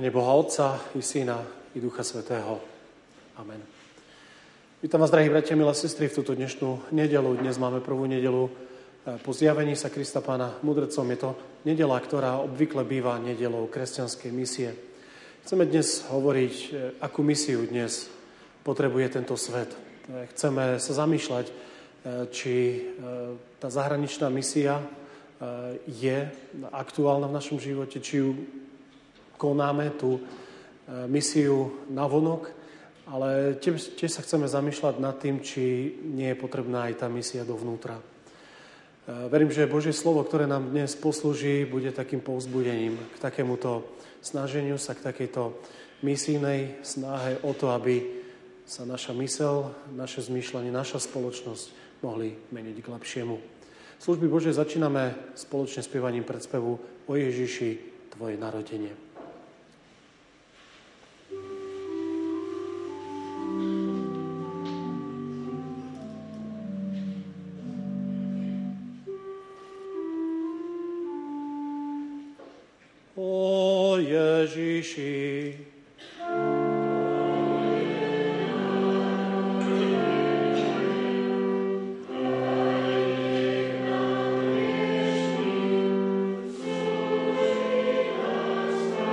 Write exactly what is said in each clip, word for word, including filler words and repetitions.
Pane Boha Otca, i Syna, i Ducha Svätého. Amen. Vítam vás, drahí bratia, milé sestry, v túto dnešnú nedeľu. Dnes máme prvú nedeľu po zjavení sa Krista Pána mudrcom. Je to nedeľa, ktorá obvykle býva nedeľou kresťanskej misie. Chceme dnes hovoriť, akú misiu dnes potrebuje tento svet. Chceme sa zamýšľať, či tá zahraničná misia je aktuálna v našom živote, či ju konáme tú misiu navonok, ale tiež, tiež sa chceme zamýšľať nad tým, či nie je potrebná aj tá misia dovnútra. Verím, že Božie slovo, ktoré nám dnes poslúži, bude takým povzbudením k takémuto snaženiu sa, k takejto misijnej snahe o to, aby sa naša myseľ, naše zmýšľanie, naša spoločnosť mohli meniť k lepšiemu. Služby Božie začíname spoločne spievaním predspevu O Ježiši, Tvoje narodenie. O Ježiši, Thank you.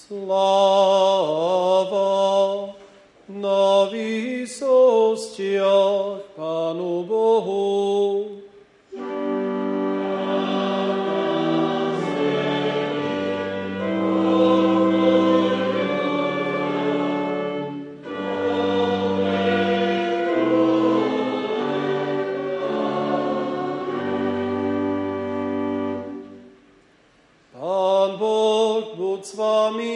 Sláva na výsostiach Pánu Bohu. Pán Boh, buď s vami.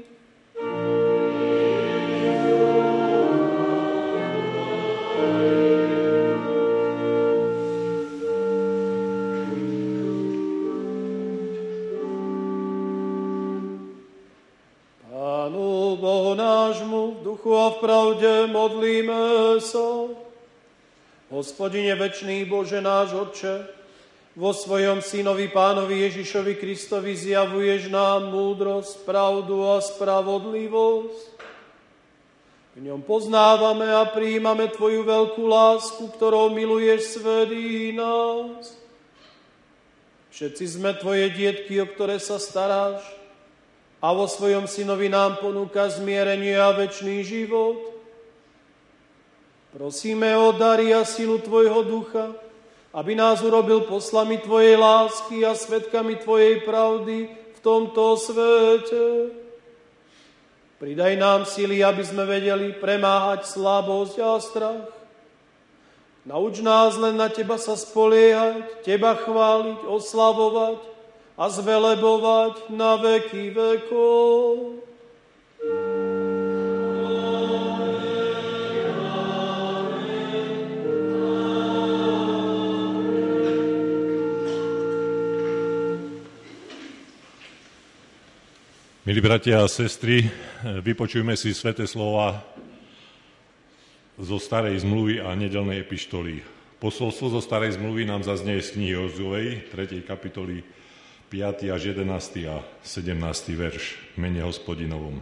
Pánu Bohu nášmu, v duchu a v pravde modlíme sa. Hospodine večný Bože náš Otče, vo svojom Synovi Pánovi Ježišovi Kristovi zjavuješ nám múdrosť, pravdu a spravodlivosť. V ňom poznávame a prijímame Tvoju veľkú lásku, ktorou miluješ svet i nás. Všetci sme Tvoje dietky, o ktoré sa staráš, a vo svojom Synovi nám ponúka zmierenie a večný život. Prosíme o dary a silu Tvojho ducha, aby nás urobil poslami Tvojej lásky a svedkami Tvojej pravdy v tomto svete. Pridaj nám sily, aby sme vedeli premáhať slabosť a strach. Nauč nás len na Teba sa spoliehať, Teba chváliť, oslavovať a zvelebovať na veky vekov. Milí bratia a sestry, vypočujme si sväté slova zo Starej zmluvy a nedeľnej epištoly. Posolstvo zo Starej zmluvy nám zaznie z knihy Jozuej, tretej kapitoly, piaty až jedenásty a sedemnásty verš v mene Hospodinovom.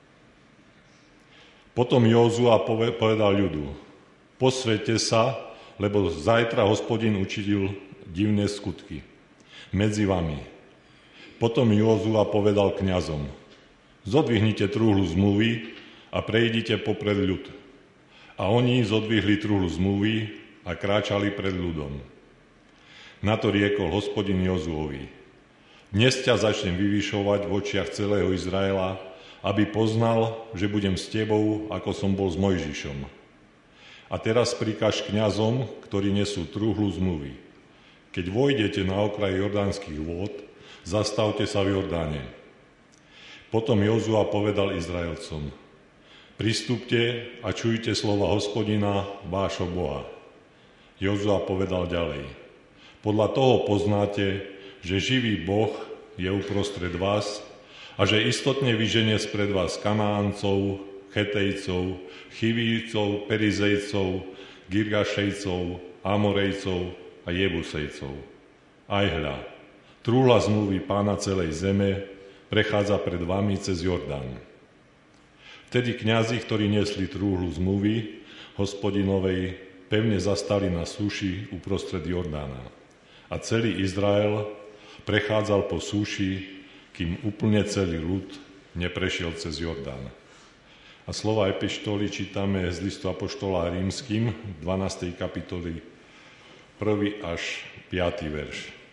Potom Jozua povedal ľudu: posväťte sa, lebo zajtra Hospodin učinil divné skutky medzi vami. Potom Jozua povedal kňazom: zodvihnite trúhlu zmluvy a prejdite popred ľud. A oni zodvihli trúhlu zmluvy a kráčali pred ľudom. Na to riekol Hospodin Jozuovi: dnes ťa začnem vyvyšovať v očiach celého Izraela, aby poznal, že budem s tebou, ako som bol s Mojžišom. A teraz prikáž kňazom, ktorí nesú trúhlu zmluvy: keď vojdete na okraj jordánskych vôd, zastavte sa v Jordáne. Potom Jozua povedal Izraelcom: pristúpte a čujte slova Hospodina, vášho Boha. Jozua povedal ďalej: podľa toho poznáte, že živý Boh je uprostred vás a že istotne vyženie spred vás Kanáncov, Chetejcov, Chivícov, Perizejcov, Girgašejcov, Amorejcov a Jebusejcov. Aj hľa, trúhla zmluvy Pána celej zeme prechádza pred vami cez Jordán. Vtedy kňazi, ktorí niesli trúhlu zmluvy Hospodinovej, pevne zastali na súši uprostred Jordána. A celý Izrael prechádzal po súši, kým úplne celý ľud neprešiel cez Jordán. A slova epištoly čítame z listu apoštola Rímskym, dvanástej kapitoly, prvý až piaty verš.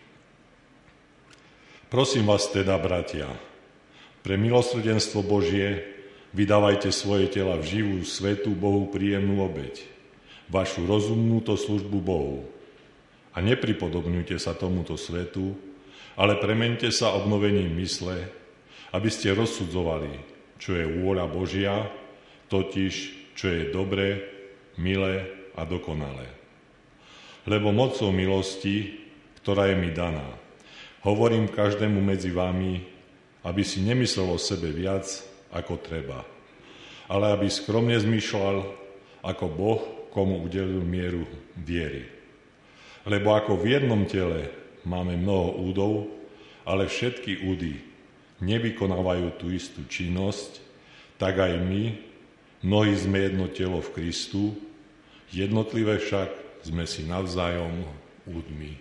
Prosím vás teda, bratia, pre milosrdenstvo Božie vydávajte svoje tela v živú, svätú, Bohu príjemnú obeť, vašu rozumnú to službu Bohu. A nepripodobňujte sa tomuto svetu, ale premente sa obnovením mysle, aby ste rozsudzovali, čo je vôľa Božia, totiž čo je dobré, milé a dokonalé. Lebo mocou milosti, ktorá je mi daná, hovorím každému medzi vami, aby si nemyslel o sebe viac, ako treba, ale aby skromne zmýšľal, ako Boh, komu udelil mieru viery. Lebo ako v jednom tele máme mnoho údov, ale všetky údy nevykonávajú tú istú činnosť, tak aj my, mnohí sme jedno telo v Kristu, jednotlivé však sme si navzájom údmi.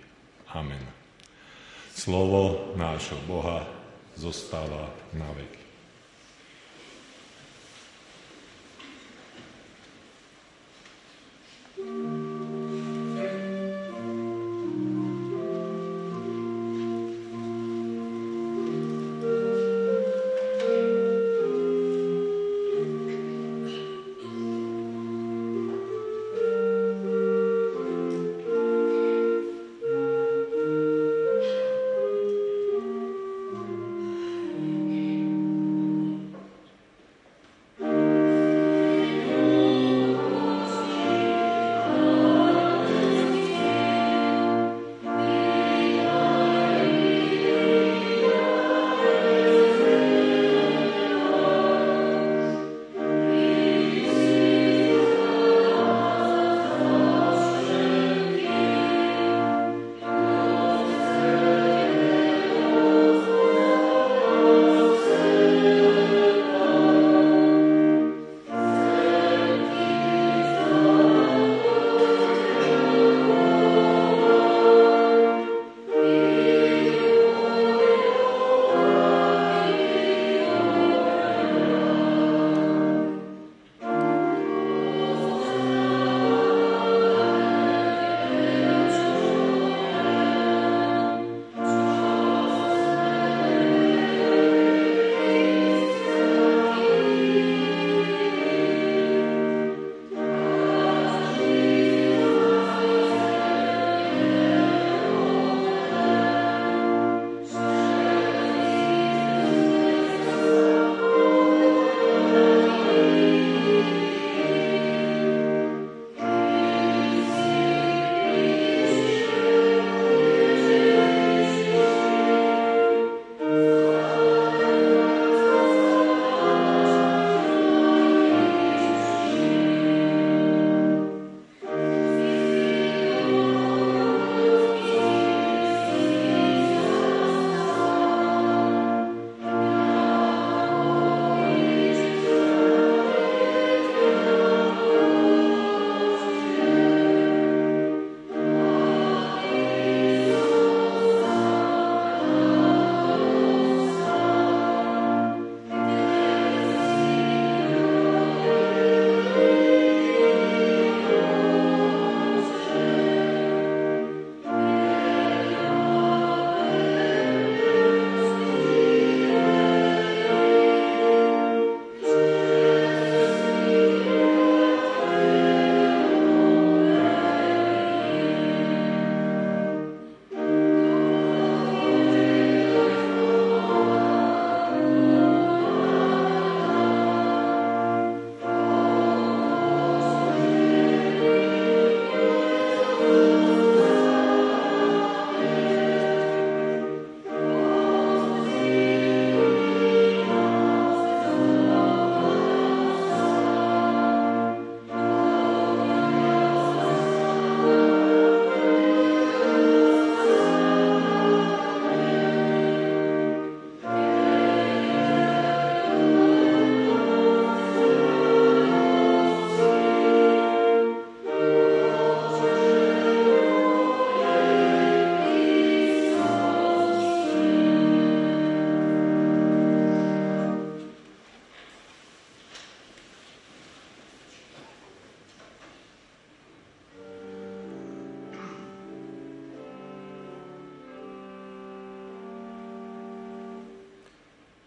Amen. Slovo nášho Boha zostáva na veky.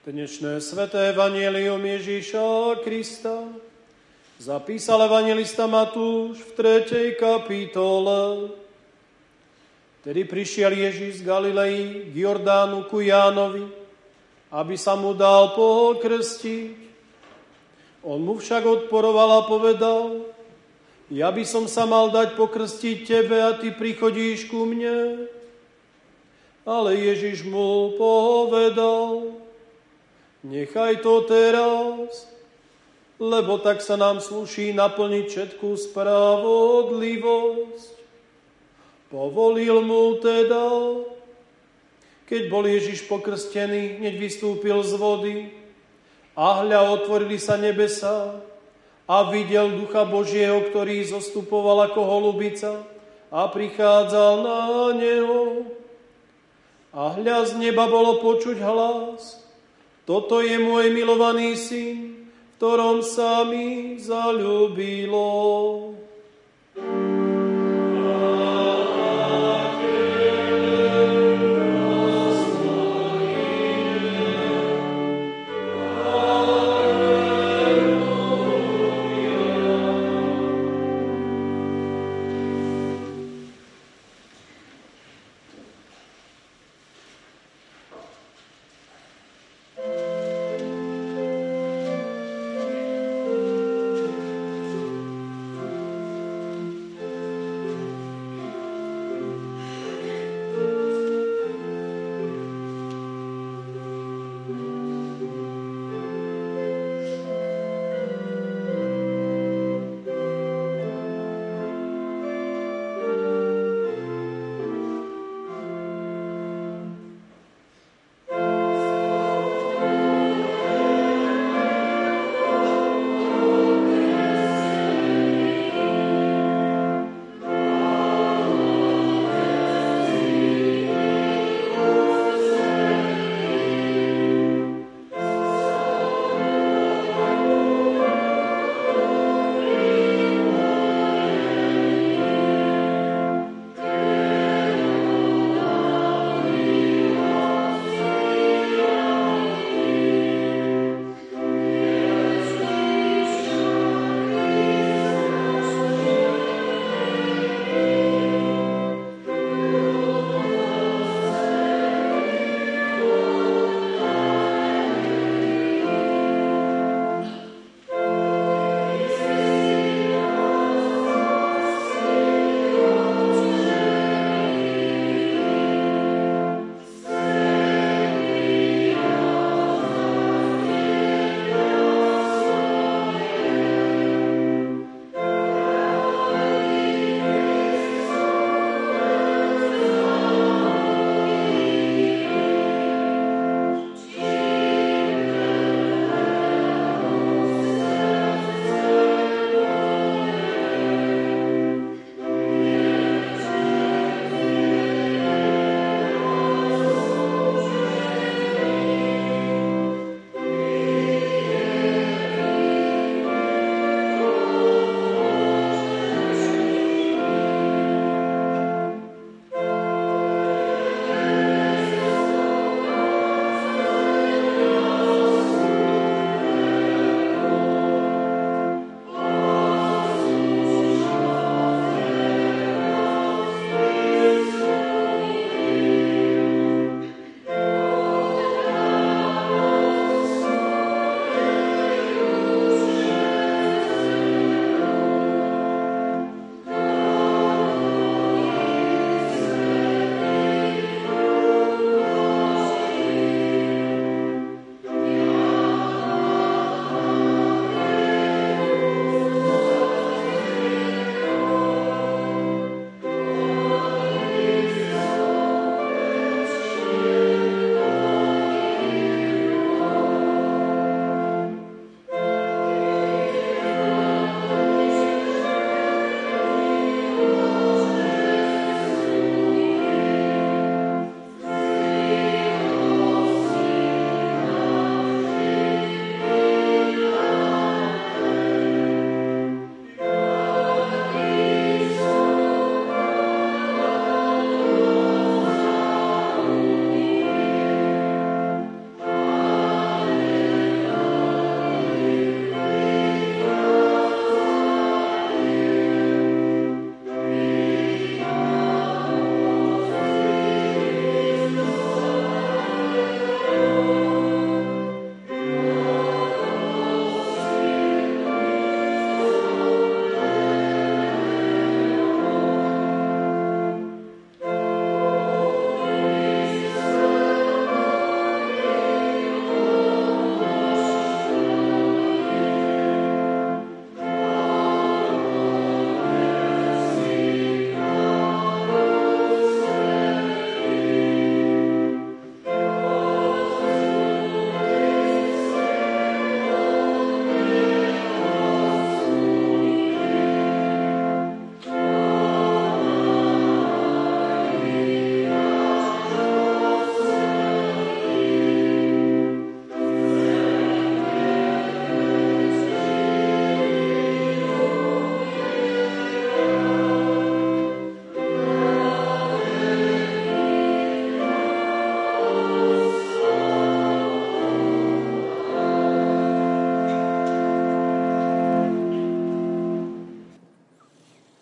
Dnešné sväté evanjelium Ježíša Krista zapísal evanjelista Matúš v tretej kapitole. Tedy prišiel Ježíš z Galilei k Jordánu ku Jánovi, aby sa mu dal pokrstiť. On mu však odporoval a povedal: Ja by som sa mal dať pokrstiť tebe a ty prichodíš ku mne. Ale Ježiš mu povedal: Nechaj to teraz, lebo tak sa nám slúší naplniť všetkú spravodlivosť. Povolil mu teda. Keď bol Ježiš pokrstený, hneď vystúpil z vody a hľa, otvorili sa nebesá a videl Ducha Božieho, ktorý zostupoval ako holubica a prichádzal na neho. A hľa, z neba bolo počuť hlas: Toto je môj milovaný syn, v ktorom sa mi zaľúbilo.